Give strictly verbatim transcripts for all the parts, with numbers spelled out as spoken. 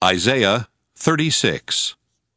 Isaiah thirty-six.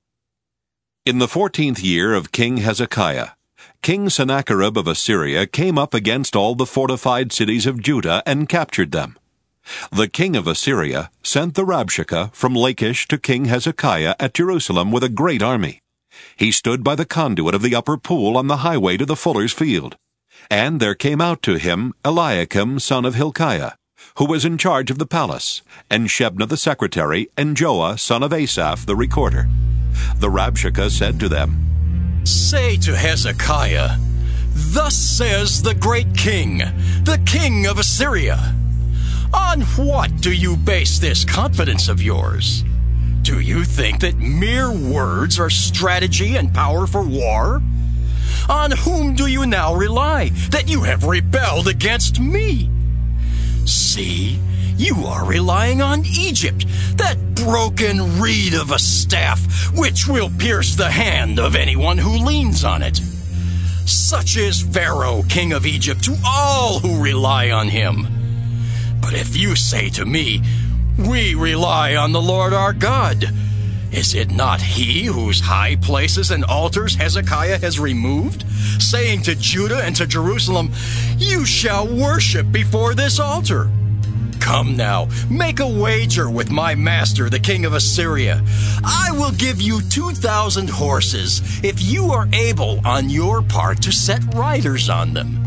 In the fourteenth year of King Hezekiah, King Sennacherib of Assyria came up against all the fortified cities of Judah and captured them. The king of Assyria sent the Rabshakeh from Lachish to King Hezekiah at Jerusalem with a great army. He stood by the conduit of the upper pool on the highway to the fuller's field. And there came out to him Eliakim son of Hilkiah, who was in charge of the palace, and Shebna the secretary, and Joah son of Asaph the recorder. The Rabshakeh said to them, "Say to Hezekiah, Thus says the great king, the king of Assyria, on what do you base this confidence of yours? Do you think that mere words are strategy and power for war? On whom do you now rely, that you have rebelled against me? See, you are relying on Egypt, that broken reed of a staff, which will pierce the hand of anyone who leans on it. Such is Pharaoh, king of Egypt, to all who rely on him. But if you say to me, we rely on the Lord our God, is it not he whose high places and altars Hezekiah has removed, saying to Judah and to Jerusalem, you shall worship before this altar? Come now, make a wager with my master, the king of Assyria. I will give you two thousand horses if you are able on your part to set riders on them.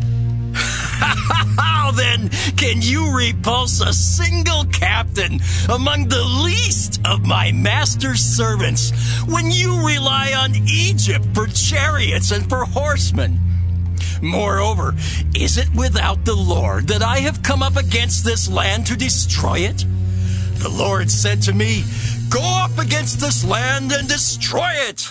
How then can you repulse a single captain among the least of my master's servants when you rely on Egypt for chariots and for horsemen? Moreover, is it without the Lord that I have come up against this land to destroy it? The Lord said to me, Go up against this land and destroy it."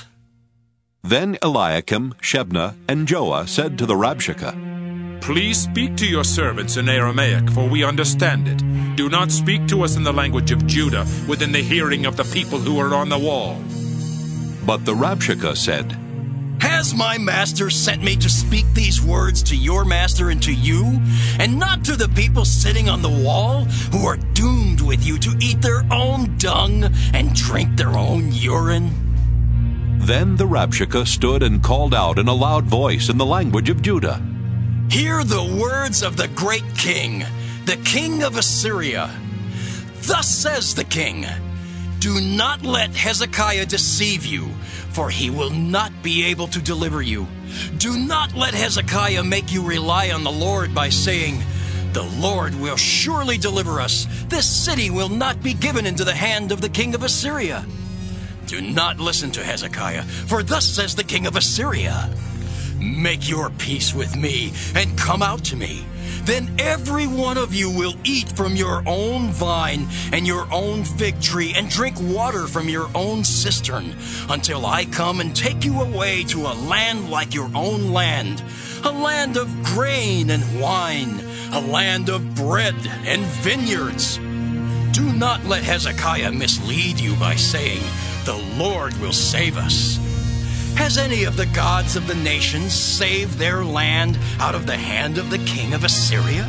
Then Eliakim, Shebna, and Joah said to the Rabshakeh, Please speak to your servants in Aramaic, for we understand it. Do not speak to us in the language of Judah, within the hearing of the people who are on the wall. But the Rabshakeh said, Has my master sent me to speak these words to your master and to you, and not to the people sitting on the wall, who are doomed with you to eat their own dung and drink their own urine? Then the Rabshakeh stood and called out in a loud voice in the language of Judah, Hear the words of the great king, the king of Assyria. Thus says the king, Do not let Hezekiah deceive you, for he will not be able to deliver you. Do not let Hezekiah make you rely on the Lord by saying, The Lord will surely deliver us. This city will not be given into the hand of the king of Assyria. Do not listen to Hezekiah, for thus says the king of Assyria, Make your peace with me and come out to me. Then every one of you will eat from your own vine and your own fig tree and drink water from your own cistern until I come and take you away to a land like your own land, a land of grain and wine, a land of bread and vineyards. Do not let Hezekiah mislead you by saying, The Lord will save us. Has any of the gods of the nations saved their land out of the hand of the king of Assyria?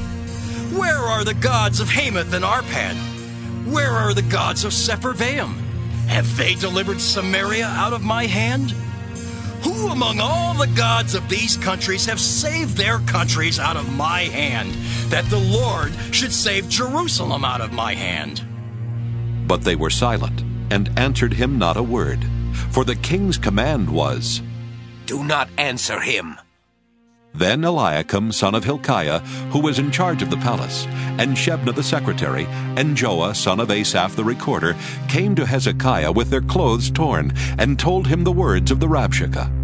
Where are the gods of Hamath and Arpad? Where are the gods of Sepharvaim? Have they delivered Samaria out of my hand? Who among all the gods of these countries have saved their countries out of my hand, that the Lord should save Jerusalem out of my hand? But they were silent, and answered him not a word. For the king's command was, Do not answer him. Then Eliakim son of Hilkiah, who was in charge of the palace, and Shebna the secretary, and Joah son of Asaph the recorder, came to Hezekiah with their clothes torn, and told him the words of the Rabshakeh.